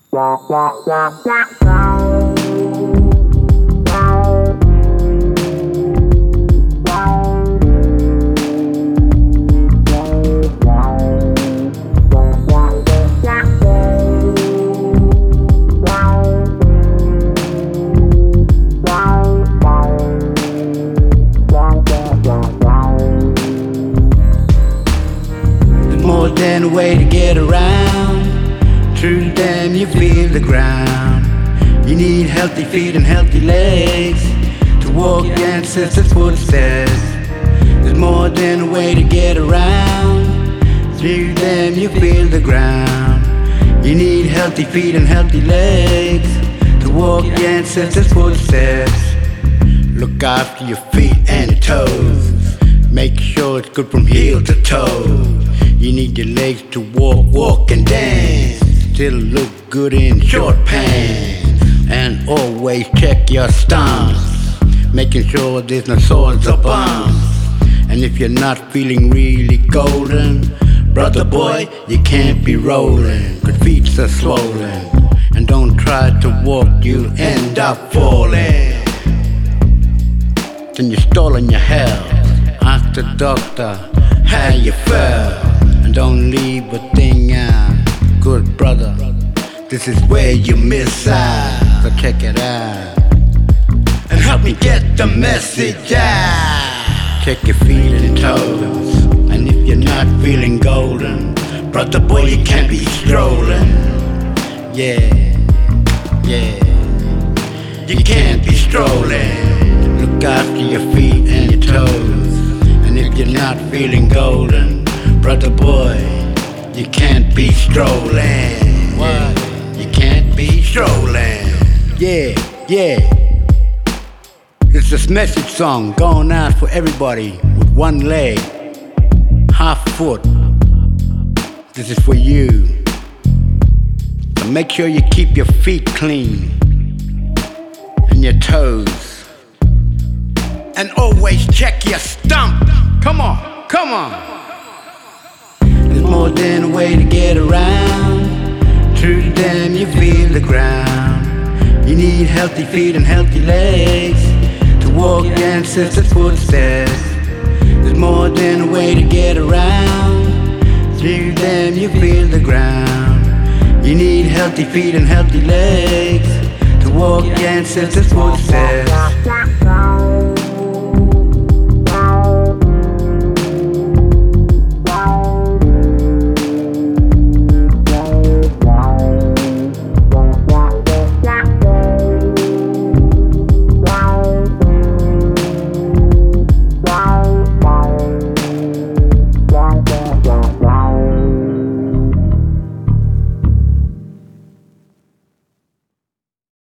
More than a way to get around. Through the dam you feel the ground. You need healthy feet and healthy legs to walk ancestors' footsteps. There's more than a way to get around. Through the dam you feel the ground. You need healthy feet and healthy legs to walk ancestors' footsteps. Look after your feet and your toes. Make sure it's good from heel to toe. You need your legs to walk and dance. Still look good in short pants. And always check your stumps, making sure there's no swords or bumps. And if you're not feeling really golden, brother boy, you can't be rolling. Good feet are swollen. And don't try to walk, you'll end up falling. Then you're stalling your health. Ask the doctor how you felt. And don't leave a thing out. Good brother, this is where you miss out. So check it out and help me get the message out. Check your feet and toes. And if you're not feeling golden, brother boy, you can't be strolling. Yeah, yeah, you can't be strolling. Look after your feet and your toes. And if you're not feeling golden, brother boy, you can't be strolling. What? You can't be strolling. Yeah, yeah. It's this message song going out for everybody with one leg, half foot. This is for you. So make sure you keep your feet clean and your toes. And always check your stump. Come on, come on. There's more than a way to get around. Through the dam you feel the ground. You need healthy feet and healthy legs to walk ancestors' footsteps. There's more than a way to get around. Through the dam you feel the ground. You need healthy feet and healthy legs to walk ancestors' footsteps.